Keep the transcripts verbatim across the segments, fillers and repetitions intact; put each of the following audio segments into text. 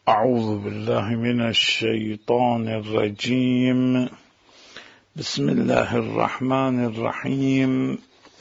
أعوذ بالله من الشيطان الرجيم. بسم الله الرحمن الرحيم.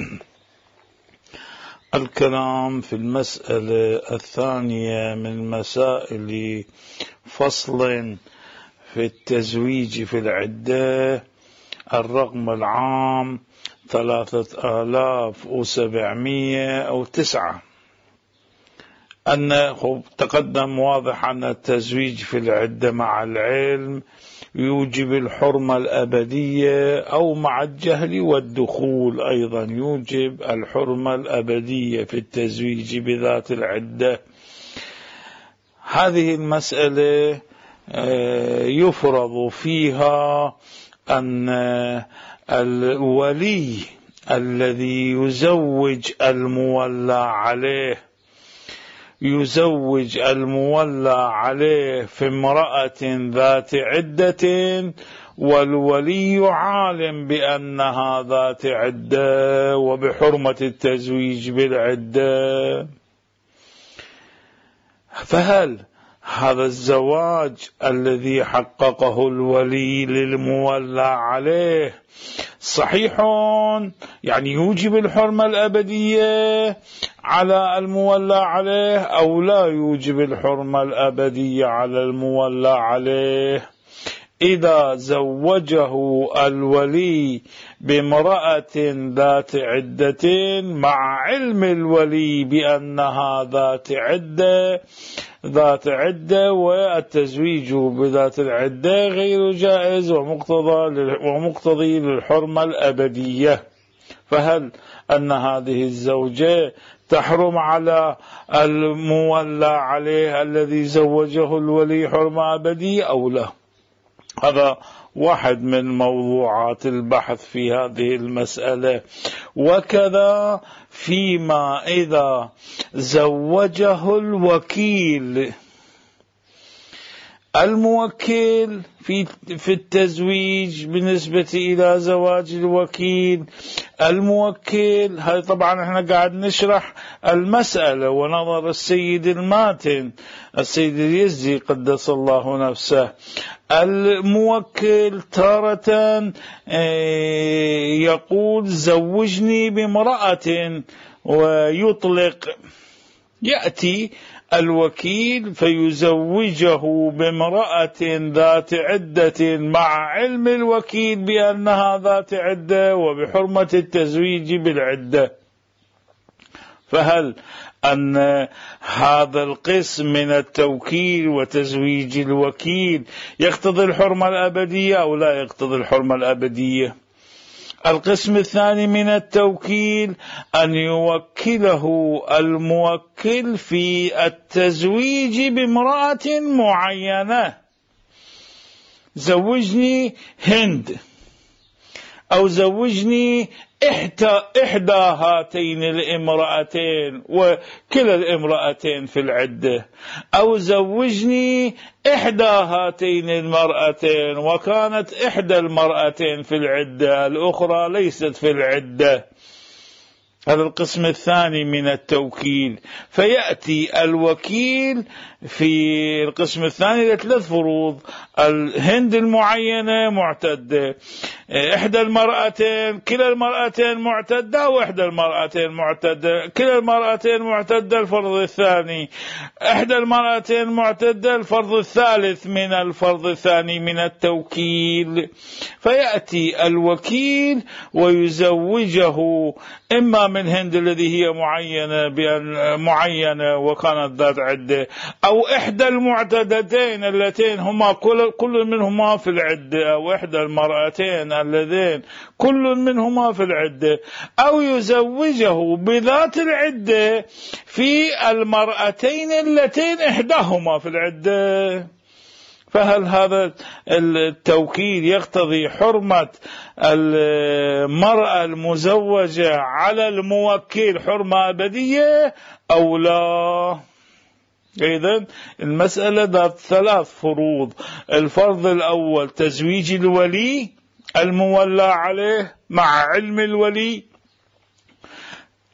الكلام في المسألة الثانية من مسائل فصل في التزويج في العدة، الرقم العام ثلاثة آلاف وسبعمية أو تسعة. أن تقدم واضح أن التزويج في العدة مع العلم يوجب الحرمة الأبدية، أو مع الجهل والدخول أيضا يوجب الحرمة الأبدية في التزويج بذات العدة. هذه المسألة يفرض فيها أن الولي الذي يزوج المولى عليه يزوج المولى عليه في امرأة ذات عدة، والولي عالم بأنها ذات عدة وبحرمة التزويج بالعدة، فهل هذا الزواج الذي حققه الولي للمولى عليه صحيح، يعني يوجب الحرمة الأبدية على المولى عليه، أو لا يوجب الحرمة الأبدية على المولى عليه؟ إذا زوجه الولي بامرأة ذات عدة مع علم الولي بأنها ذات عدة ذات عدة والتزويج بذات العدة غير جائز ومقتضى ومقتضي للحرمة الأبدية، فهل أن هذه الزوجة تحرم على المولى عليه الذي زوجه الولي حرمة أبدية أو لا؟ هذا واحد من موضوعات البحث في هذه المسألة. وكذا فيما إذا زوجه الوكيل، الموكل في في التزويج بالنسبة إلى زواج الوكيل، الموكل هذا طبعا احنا قاعد نشرح المسألة ونظر السيد الماتن السيد اليزي قدس الله نفسه. الموكل تارة يقول زوجني بامرأة ويطلق، يأتي الوكيل فيزوجه بامرأة ذات عدة مع علم الوكيل بأنها ذات عدة وبحرمة التزويج بالعدة، فهل أن هذا القسم من التوكيل وتزويج الوكيل يقتضي الحرمة الأبدية أو لا يقتضي الحرمة الأبدية؟ القسم الثاني من التوكيل أن يوكله الموكل في التزويج بامرأة معينة، زوجني هند أو زوجني إحدى إحدى هاتين الامرأتين وكلا الامرأتين في العدة، أو زوجني إحدى هاتين المرأتين وكانت إحدى المرأتين في العدة الأخرى ليست في العدة. هذا القسم الثاني من التوكيل. فيأتي الوكيل في القسم الثاني لثلاث فروض: الهند المعينة معتدة، إحدى المرأتين كلا المرأتين معتدة، وإحدى المرأتين معتدة كلا المرأتين معتدة الفرض الثاني، إحدى المرأتين معتدة الفرض الثالث من الفرض الثاني من التوكيل. فيأتي الوكيل ويزوجه إما من هند الذي هي معينة بأن معينة وكانت ذات عدة، أو إحدى المعتدتين اللتين هما كل, كل منهما في العدة، أو إحدى المرأتين اللذين كل منهما في العدة، أو يزوجه بذات العدة في المرأتين اللتين إحداهما في العدة. فهل هذا التوكيل يقتضي حرمة المرأة المزوجة على الموكل حرمة أبدية أو لا؟ إذن المسألة ذات ثلاث فروض: الفرض الأول تزويج الولي المولى عليه مع علم الولي،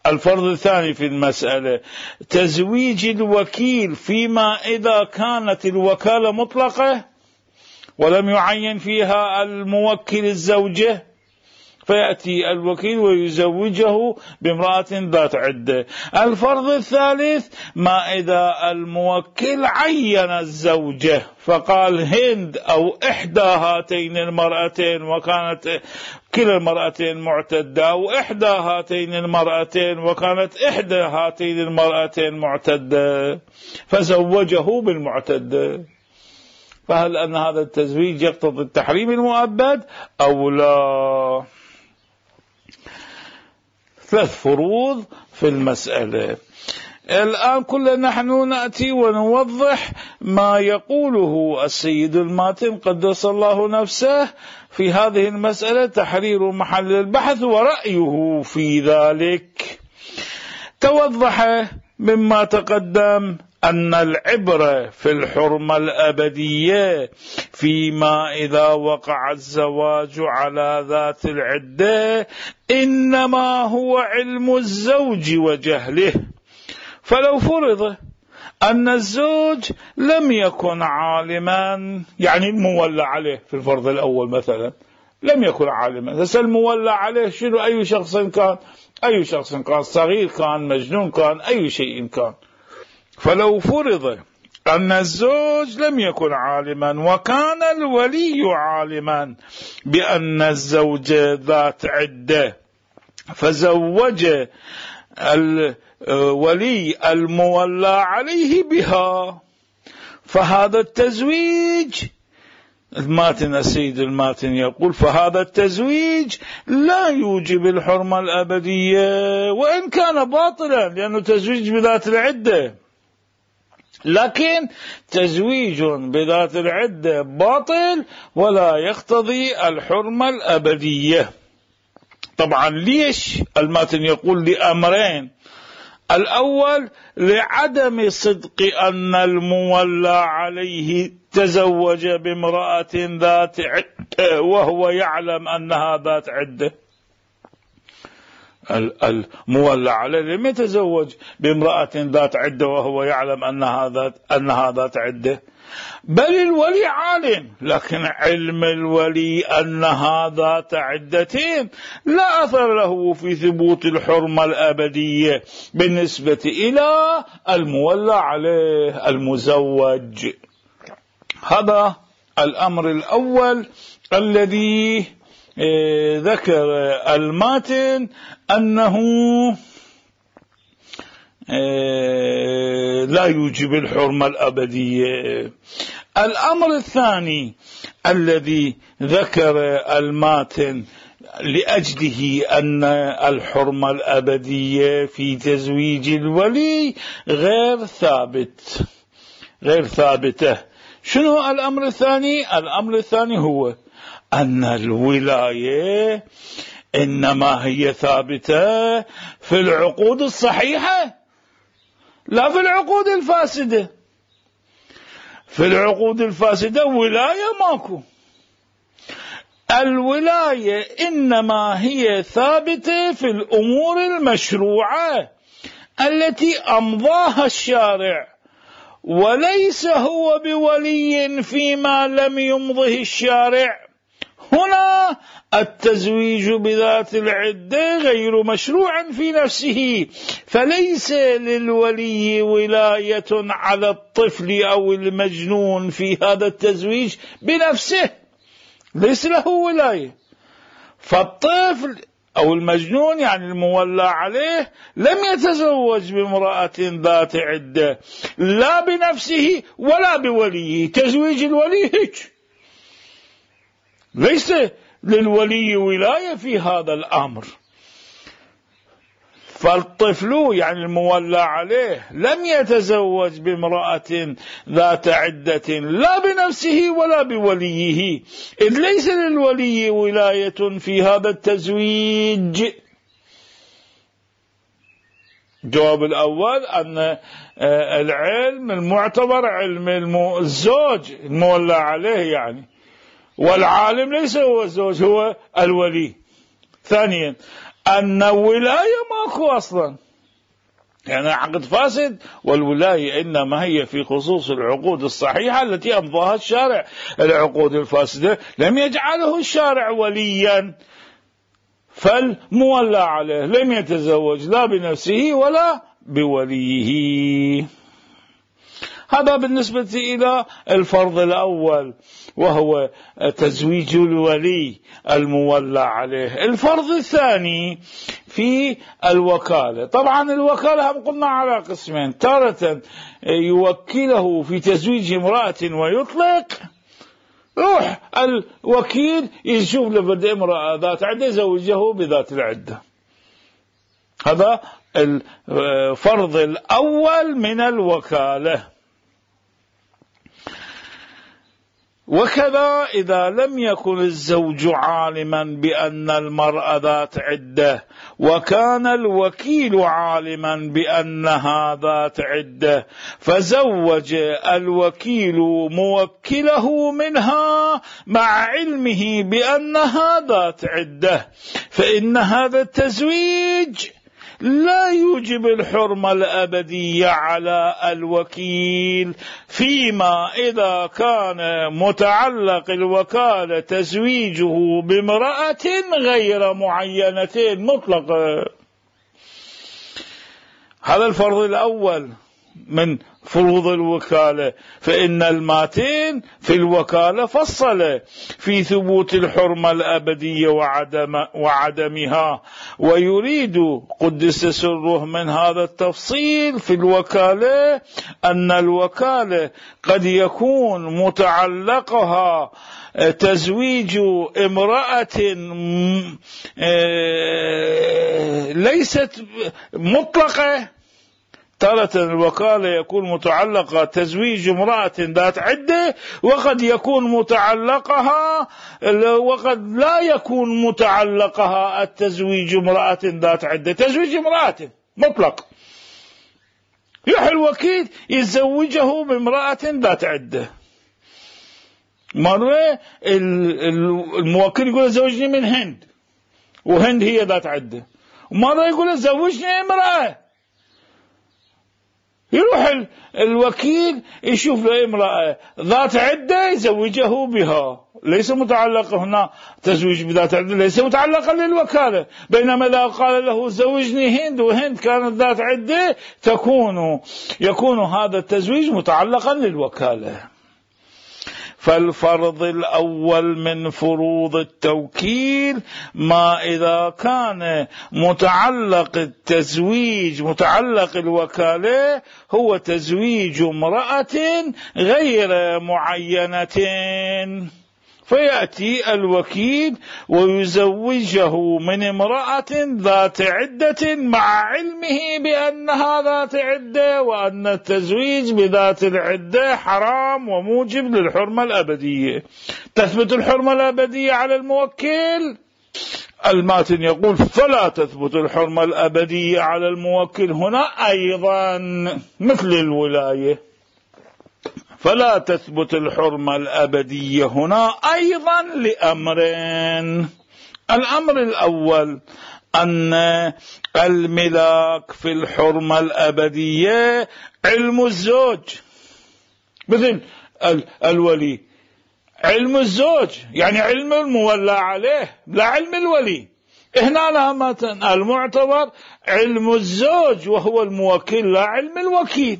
الفرض الثاني في المسألة تزويج الوكيل فيما إذا كانت الوكالة مطلقة ولم يعين فيها الموكل الزوجة، فيأتي الوكيل ويزوجه بامرأة ذات عدة. الفرض الثالث ما إذا الموكل عين الزوجة فقال هند أو إحدى هاتين المرأتين وكانت كلا المرأتين معتدة، أو إحدى هاتين المرأتين وكانت إحدى هاتين المرأتين معتدة، فزوجه بالمعتدة. فهل أن هذا التزويج يقتضي التحريم المؤبد أو لا؟ ثلاث فروض في المسألة. الآن كلنا نحن نأتي ونوضح ما يقوله السيد الماتن قدس الله نفسه في هذه المسألة، تحرير محل البحث ورأيه في ذلك. توضح مما تقدم أن العبرة في الحرمة الأبدية فيما إذا وقع الزواج على ذات العدة إنما هو علم الزوج وجهله. فلو فرض أن الزوج لم يكن عالما، يعني المولى عليه في الفرض الأول مثلا لم يكن عالما، هسه المولى عليه شنو؟ أي شخص كان، أي شخص كان، صغير كان، مجنون كان، أي شيء كان. فلو فرض أن الزوج لم يكن عالما وكان الولي عالما بأن الزوجة ذات عدة، فزوج الولي المولى عليه بها، فهذا التزويج الماتن السيد الماتن يقول فهذا التزويج لا يوجب الحرمة الأبدية وإن كان باطلا، لأنه تزويج بذات العدة، لكن تزويج بذات العدة باطل ولا يقتضي الحرمة الأبدية. طبعا ليش الماتن يقول لأمرين؟ الأول لعدم صدق أن المولى عليه تزوج بامرأة ذات عدة وهو يعلم أنها ذات عدة. المولى عليه لم يتزوج بامرأة ذات عدة وهو يعلم أنها ذات, أنها ذات عدة، بل الولي عالم، لكن علم الولي أنها ذات عدتين لا أثر له في ثبوت الحرمة الأبدية بالنسبة إلى المولى عليه المزوج. هذا الأمر الأول الذي ذكر الماتن أنه لا يوجب الحرمة الأبدية. الأمر الثاني الذي ذكر الماتن لأجله أن الحرمة الأبدية في تزويج الولي غير ثابت غير ثابتة. شنو الأمر الثاني؟ الأمر الثاني هو أن الولاية إنما هي ثابتة في العقود الصحيحة لا في العقود الفاسدة. في العقود الفاسدة ولاية ماكو. الولاية إنما هي ثابتة في الأمور المشروعة التي أمضاها الشارع، وليس هو بولي فيما لم يمضه الشارع. هنا التزويج بذات العدة غير مشروع في نفسه، فليس للولي ولاية على الطفل أو المجنون في هذا التزويج بنفسه، ليس له ولاية. فالطفل أو المجنون يعني المولى عليه لم يتزوج بامرأة ذات عدة لا بنفسه ولا بوليه. تزويج الولي هيك، ليس للولي ولاية في هذا الأمر. فالطفل يعني المولى عليه لم يتزوج بامرأة ذات عدة لا بنفسه ولا بوليه، إذ ليس للولي ولاية في هذا التزويج. الجواب الأول أن العلم المعتبر علم الزوج المولى عليه يعني، والعالم ليس هو الزوج، هو الولي. ثانيا أن ولاية ماكو أصلا، يعني عقد فاسد، والولاية إنما هي في خصوص العقود الصحيحة التي أمضاها الشارع. العقود الفاسدة لم يجعله الشارع وليا، فالمولى عليه لم يتزوج لا بنفسه ولا بوليه. هذا بالنسبة إلى الفرض الأول، وهو تزويج الولي المولى عليه. الفرض الثاني في الوكالة. طبعا الوكالة هم قلنا على قسمين: تارة يوكله في تزويج امرأة ويطلق، روح الوكيل يشوف لبد امرأة ذات عدة زوجه بذات العدة. هذا الفرض الأول من الوكالة. وكذا إذا لم يكن الزوج عالما بأن المرأة ذات عدة وكان الوكيل عالما بأنها ذات عدة، فزوج الوكيل موكله منها مع علمه بأنها ذات عدة، فإن هذا التزويج لا يوجب الحرمة الأبدية على الوكيل، فيما إذا كان متعلق الوكالة تزويجه بامرأة غير معينة مطلقة. هذا الفرض الأول من فروض الوكالة. فإن الماتين في الوكالة فصل في ثبوت الحرمة الأبدية وعدم وعدمها، ويريد قدس سره من هذا التفصيل في الوكالة أن الوكالة قد يكون متعلقها تزويج امرأة ليست مطلقة. تارة الوكالة يكون متعلقة تزويج امرأة ذات عدة، وقد يكون متعلقها وقد لا يكون متعلقها التزويج امرأة ذات عدة، تزويج امرأة مطلق، يروح الوكيل يزوجه بامرأة ذات عدة. مرة الموكل يقول زوجني من هند، وهند هي ذات عدة، ومرة يقول زوجني امرأة، يروح الوكيل يشوف له امرأة ذات عدة يزوجه بها، ليس متعلق هنا تزويج بذات عدة، ليس متعلقا للوكالة. بينما لو قال له زوجني هند وهند كانت ذات عدة، تكون يكون هذا التزويج متعلقا للوكالة. فالفرض الأول من فروض التوكيل ما إذا كان متعلق التزويج متعلق الوكالة هو تزويج امرأة غير معينة، فيأتي الوكيل ويزوجه من امرأة ذات عدة مع علمه بأنها ذات عدة، وأن التزويج بذات العدة حرام وموجب للحرمة الأبدية. تثبت الحرمة الأبدية على الموكل؟ الماتن يقول فلا تثبت الحرمة الأبدية على الموكل هنا أيضا مثل الولاية. فلا تثبت الحرمة الأبدية هنا أيضا لأمرين. الأمر الأول أن الملاك في الحرمة الأبدية علم الزوج، مثل الولي علم الزوج، يعني علم المولى عليه لا علم الولي. هنا لها المعتبر علم الزوج وهو الموكل لا علم الوكيل،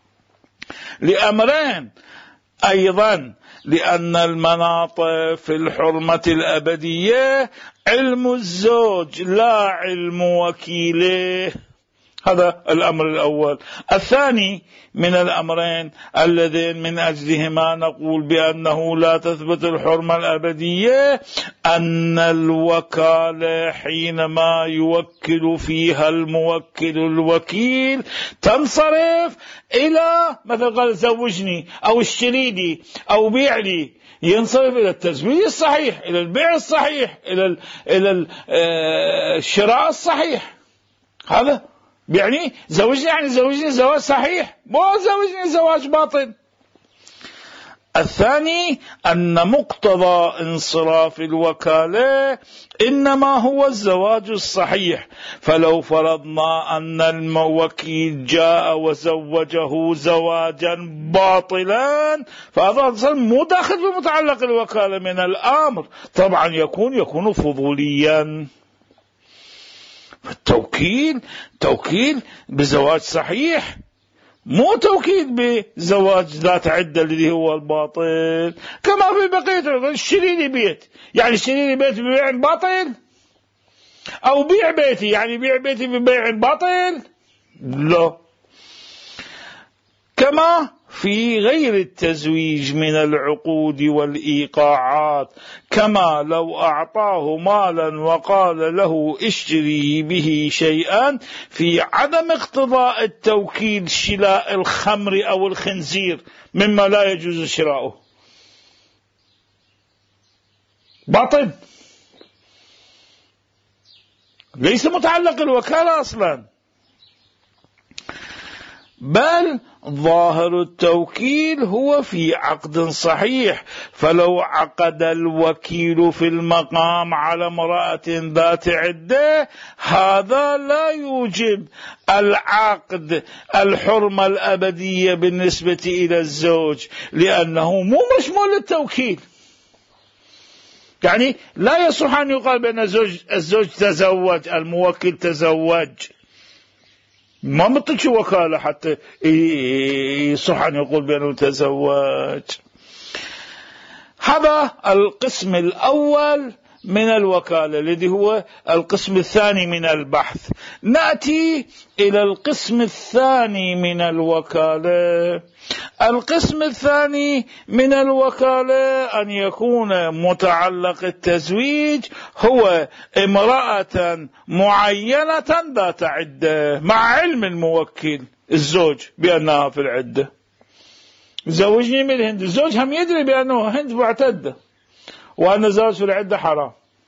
لأمرين أيضا: لأن المناط في الحرمة الأبدية علم الزوج لا علم وكيله. هذا الأمر الأول. الثاني من الأمرين اللذين من أجلهما نقول بأنه لا تثبت الحرمة الأبدية أن الوكالة حينما يوكل فيها الموكل الوكيل تنصرف إلى مثل قال زوجني أو اشتري لي أو بيع لي، ينصرف إلى التزويج الصحيح، إلى البيع الصحيح، إلى إلى الشراء الصحيح. هذا يعني زوجني يعني زوجني زواج صحيح، مو زوجني زواج باطل. الثاني أن مقتضى انصراف الوكالة إنما هو الزواج الصحيح، فلو فرضنا أن الموكيل جاء وزوجه زواجا باطلا فهذا مو داخل في متعلق الوكالة من الأمر، طبعا يكون يكون فضوليا. فالتوكيل توكيل بزواج صحيح، مو توكيد بزواج ذات عدة اللي هو الباطل. كما في بقية اشتري لي بيت، يعني اشتري لي بيت ببيع باطل، أو بيع بيتي يعني بيع بيتي ببيع باطل، لا. كما في غير التزويج من العقود والإيقاعات، كما لو أعطاه مالا وقال له اشتري به شيئا، في عدم اقتضاء التوكيد شراء الخمر أو الخنزير مما لا يجوز شراؤه، باطل، ليس متعلق الوكالة أصلا. بل ظاهر التوكيل هو في عقد صحيح، فلو عقد الوكيل في المقام على امرأة ذات عدة هذا لا يوجب العقد الحرمة الأبدية بالنسبة إلى الزوج، لأنه مو مشمول للتوكيل. يعني لا يصح أن يقال بأن الزوج, الزوج تزوج، الموكل تزوج، ما مطلش وكالة حتى يصح أن يقول بأنه تزوج. هذا القسم الأول من الوكالة الذي هو القسم الثاني من البحث. نأتي إلى القسم الثاني من الوكالة. القسم الثاني من الوكالة أن يكون متعلق التزويج هو امرأة معينة ذات عدة، مع علم الموكل الزوج بأنها في العدة. زوجني من الهند، الزوج هم يدري بأنه هند معتدة وأن الزواج في العدة حرام.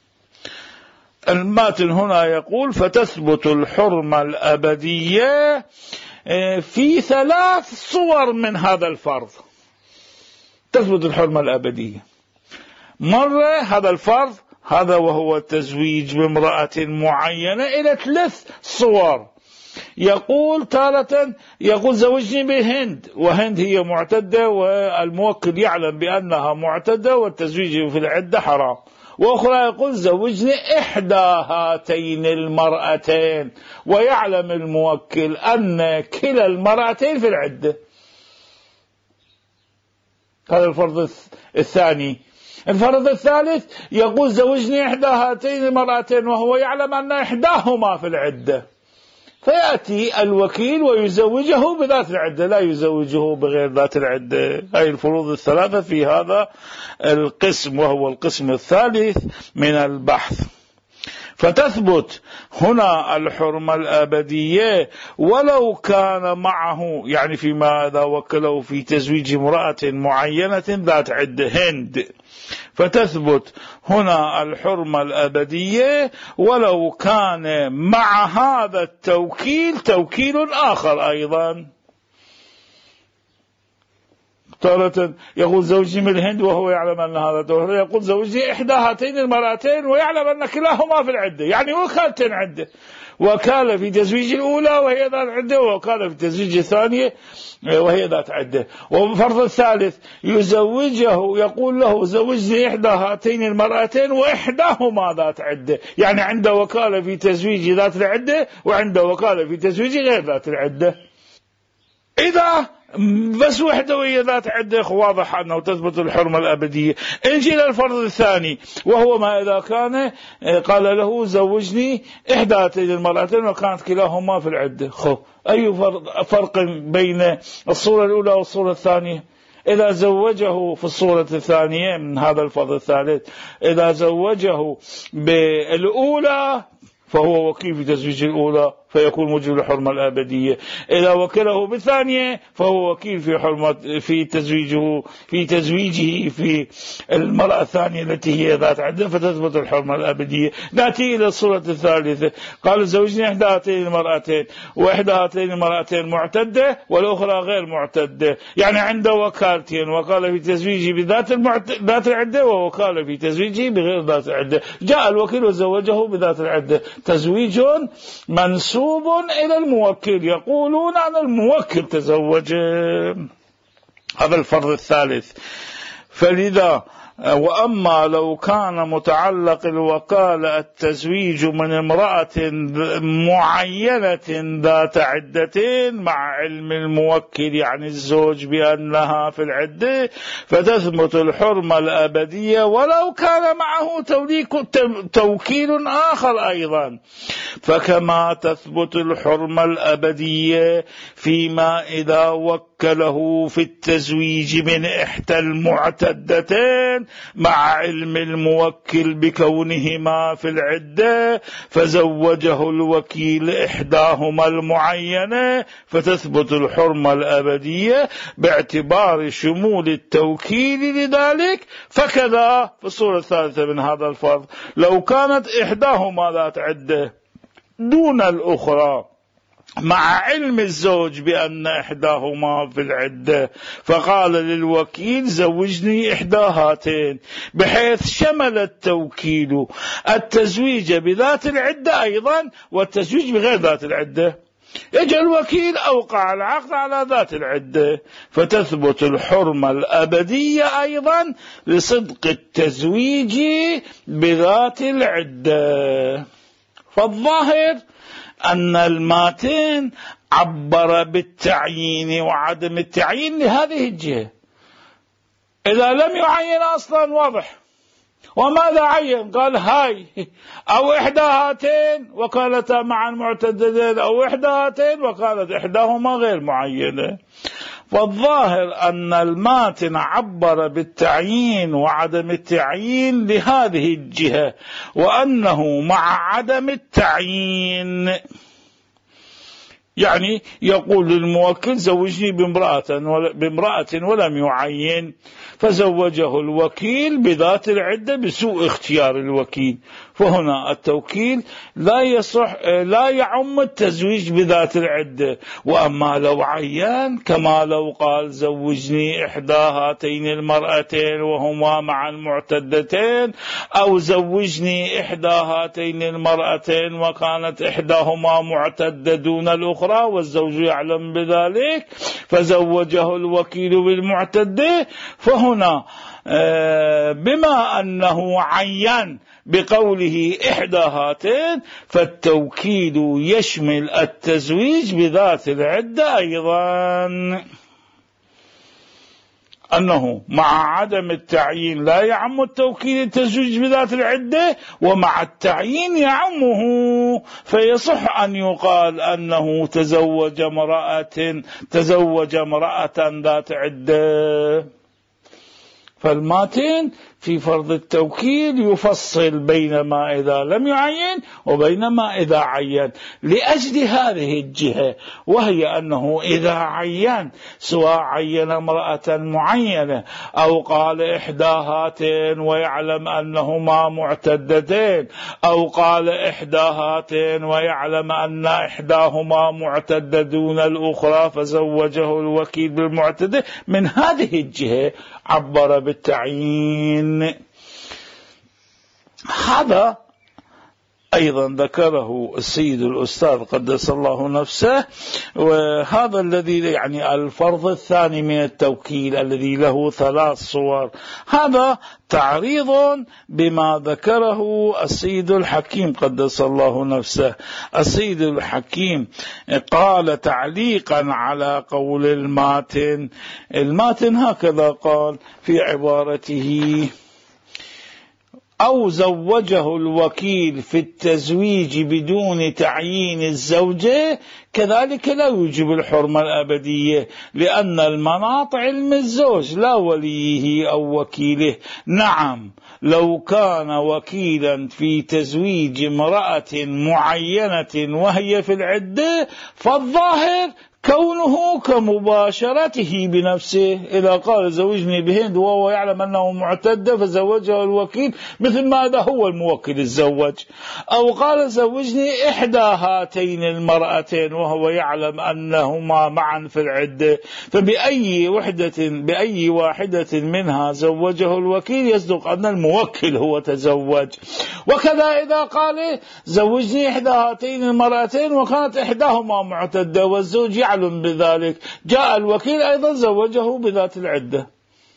الماتن هنا يقول فتثبت الحرمة الأبدية في ثلاث صور من هذا الفرض. تثبت الحرمة الأبدية مرة هذا الفرض هذا وهو التزويج بامرأة معينة إلى ثلاث صور. يقول تارة يقول زوجني بهند، وهند هي معتدة والموكل يعلم بأنها معتدة والتزويج في العدة حرام. وأخرى يقول زوجني إحدى هاتين المرأتين ويعلم الموكل أن كلا المرأتين في العدة. هذا الفرض الثاني. الفرض الثالث يقول زوجني إحدى هاتين المرأتين وهو يعلم أن إحداهما في العدة، فيأتي الوكيل ويزوجه بذات العدة، لا يزوجه بغير ذات العدة. هذه الفروض الثلاثة في هذا القسم وهو القسم الثالث من البحث. فتثبت هنا الحرمة الأبدية ولو كان معه، يعني فيما إذا وكله في تزويج امرأة معينة ذات عدة هند، فتثبت هنا الحرمة الأبدية ولو كان مع هذا التوكيل توكيل آخر أيضا. تارة يقول زوجي من الهند وهو يعلم أن هذا توكيل، يقول زوجي إحدى هاتين المرأتين ويعلم أن كلاهما في العدة، يعني وكالتين عدة، وكالة في تزويج الأولى وهي ذات عدة، وكالة في تزويج الثانية وهي ذات عدة. وفرض الثالث يزوجه يقول له زوجني إحدى هاتين المرأتين وإحداهما ذات عدة، يعني عنده وكالة في تزويج ذات العدة وعنده وكالة في تزويج غير ذات العدة. إذا بس وحده وهي ذات عدة واضح أنه تثبت الحرمة الأبدية. نجي إلى الفرض الثاني وهو ما إذا كان قال له زوجني إحدى هاتين المرأتين وكانت كلاهما في العدة. خو أي فرق بين الصورة الأولى والصورة الثانية؟ إذا زوجه في الصورة الثانية من هذا الفرض الثالث، إذا زوجه بالأولى فهو وكيل في تزويج الأولى فيكون موجب الحرمة الأبدية. إذا وكله بالثانية فهو وكيل في حرمة في تزويجه في تزويجه في المرأة الثانية التي هي ذات عدة، فتثبت الحرمة الأبدية. نأتي إلى الصورة الثالثة. قال زوجني إحدى هاتين المرأتين، وإحدى هاتين المرأتين معتدة والأخرى غير معتدة، يعني عنده وكالتين، وقال في تزويجه بذات ذات العدة ووكالة في تزويجه بغير ذات العدة. جاء الوكيل وزوجه بذات العدة، تزويج منسوب إلى الموكل، يقولون عن الموكل تزوج. هذا الفرض الثالث. فلذا وأما لو كان متعلق الوكالة التزويج من امرأة معينة ذات عدتين مع علم الموكل يعني الزوج بأنها في العدة، فتثبت الحرمة الأبدية ولو كان معه توكيل آخر أيضا. فكما تثبت الحرمة الأبدية فيما إذا وكله في التزويج من إحدى المعتدتين مع علم الموكل بكونهما في العدة، فزوجه الوكيل إحداهما المعينة، فتثبت الحرمة الأبدية باعتبار شمول التوكيل لذلك. فكذا في الصورة الثالثة من هذا الفرض، لو كانت إحداهما ذات عدة دون الأخرى مع علم الزوج بأن إحداهما في العدة، فقال للوكيل زوجني إحدى هاتين، بحيث شمل التوكيل التزويج بذات العدة أيضا والتزويج بغير ذات العدة. يجي الوكيل أوقع العقد على ذات العدة، فتثبت الحرمة الأبدية أيضا لصدق التزويج بذات العدة. فالظاهر أن الماتن عبر بالتعيين وعدم التعيين لهذه الجهة. إذا لم يعين أصلا واضح. وماذا عين؟ قال هاي أو إحدى هاتين وكالتا معا معتددين، أو إحدى هاتين وكانت إحداهما غير معينة. فالظاهر أن الماتن عبر بالتعيين وعدم التعيين لهذه الجهة، وأنه مع عدم التعيين يعني يقول للموكل زوجني بامرأة بامرأة ولم يعين، فزوجه الوكيل بذات العدة بسوء اختيار الوكيل. فهنا التوكيل لا يصح لا يعم التزويج بذات العدة. وأما لو عين كما لو قال زوجني إحدى هاتين المرأتين وهما معا معتدتين، أو زوجني إحدى هاتين المرأتين وكانت إحداهما معتدة دون الأخرى والزوج يعلم بذلك، فزوجه الوكيل بالمعتدة. فهنا بما أنه عين بقوله إحدى هاتين، فالتوكيد يشمل التزويج بذات العدة أيضا، أنه مع عدم التعيين لا يعم التوكيد التزويج بذات العدة، ومع التعيين يعمه، فيصح أن يقال أنه تزوج امرأة تزوج امرأة ذات عدة. فالماتن في فرض التوكيل يفصل بين ما إذا لم يعين وبين ما إذا عين لأجل هذه الجهة، وهي أنه إذا عين سواء عين امرأة معينة أو قال إحدى هاتين ويعلم أنهما معتدتين، أو قال إحدى هاتين ويعلم أن إحداهما معتدة دون الأخرى فزوجه الوكيل بالمعتدة، من هذه الجهة عبر بالتعيين. هذا أيضا ذكره السيد الأستاذ قدس الله نفسه، وهذا الذي يعني الفرض الثاني من التوكيل الذي له ثلاث صور. هذا تعريض بما ذكره السيد الحكيم قدس الله نفسه. السيد الحكيم قال تعليقا على قول الماتن، الماتن هكذا قال في عبارته: أو زوجه الوكيل في التزويج بدون تعيين الزوجة كذلك لا يوجب الحرمة الأبدية، لأن المناط علم الزوج لا وليه أو وكيله. نعم لو كان وكيلا في تزويج امرأة معينة وهي في العدة فالظاهر كونه كمباشرته بنفسه. إذا قال زوجني بهند وهو يعلم أنه معتدة فزوجه الوكيل مثل ما هذا هو الموكل الزوج، أو قال زوجني إحدى هاتين المرأتين وهو يعلم أنهما معا في العدة، فبأي وحدة بأي واحدة منها زوجه الوكيل يصدق أن الموكل هو تزوج. وكذا إذا قال زوجني إحدى هاتين المرأتين وكانت إحداهما معتدة والزوج يعلم بذلك، جاء الوكيل أيضا زوجه بذات العدة،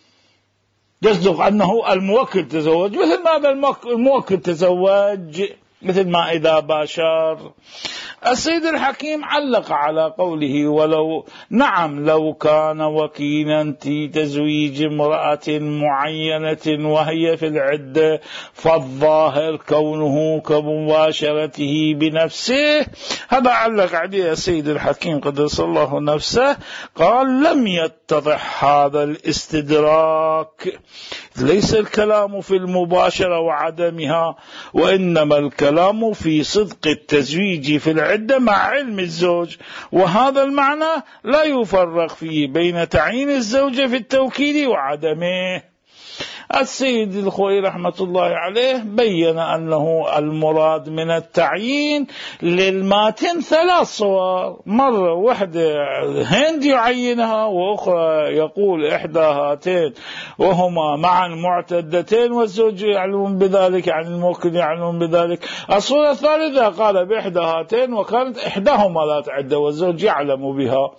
يصدق أنه الموكل تزوج مثل ما هذا الموكل تزوج، مثل ما إذا باشر. السيد الحكيم علق على قوله ولو نعم لو كان وكيلا في تزويج امرأة معينة وهي في العدة فالظاهر كونه كمباشرته بنفسه. هذا علق عليه السيد الحكيم قدس الله نفسه، قال لم يتضح هذا الاستدراك، ليس الكلام في المباشرة وعدمها، وإنما الكلام في صدق التزويج في العدة مع علم الزوج، وهذا المعنى لا يفرق فيه بين تعيين الزوجة في التوكيل وعدمه. السيد الخوئي رحمة الله عليه بين أنه المراد من التعيين للماتن ثلاث صور، مرة واحدة هند يعينها، وأخرى يقول إحدى هاتين وهما معا معتدتين والزوج يعلم بذلك، يعني الموكل يعلم بذلك. الصورة الثالثة قال بإحدى هاتين وكانت إحداهما لا تعدة والزوج يعلم بها،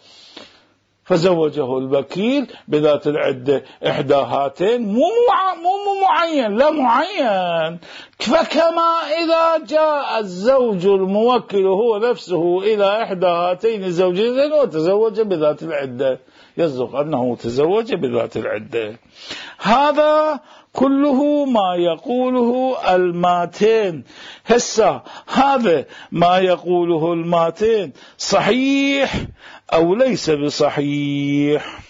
فزوجه الوكيل بذات العدة إحدى هاتين، مو مو معين لا معين. فكما إذا جاء الزوج الموكل هو نفسه إلى إحدى هاتين الزوجتين وتزوج بذات العدة يصدق أنه تزوج بذات العدة. هذا كله ما يقوله الماتين. هسه هذا ما يقوله الماتين صحيح أو ليس بصحيح؟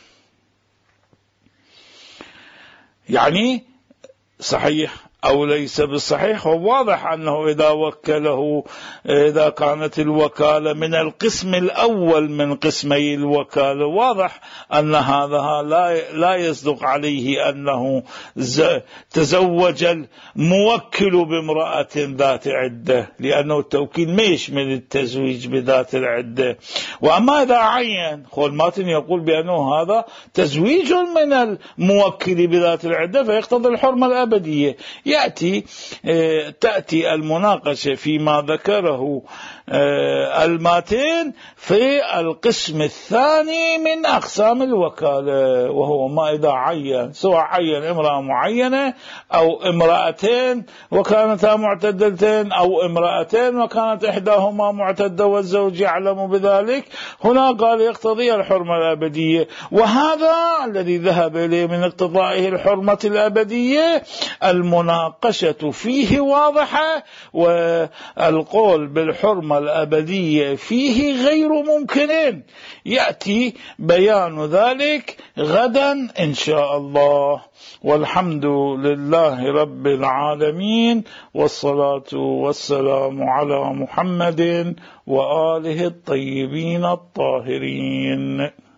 يعني صحيح أو ليس بالصحيح. وواضح أنه إذا وكله، إذا كانت الوكالة من القسم الأول من قسمي الوكالة، واضح أن هذا لا لا يصدق عليه أنه تزوج الموكل بامرأة ذات عدة، لأنه التوكيل ما يشمل التزويج بذات العدة. وأما إذا عين، خول ماتن يقول بأنه هذا تزويج من الموكل بذات العدة فيقتضي الحرمة الأبدية. يأتي تأتي المناقشة فيما ذكره الماتين في القسم الثاني من أقسام الوكالة، وهو ما إذا عين، سواء عين امرأة معينة أو امرأتين وكانتا معتدتين أو امرأتين وكانت إحداهما معتدة والزوج يعلم بذلك، هنا قال يقتضي الحرمة الأبدية. وهذا الذي ذهب إليه من اقتضائه الحرمة الأبدية المناقشة فيه واضحة، والقول بالحرمة الأبدية فيه غير ممكن. يأتي بيان ذلك غدا إن شاء الله، والحمد لله رب العالمين، والصلاة والسلام على محمد وآله الطيبين الطاهرين.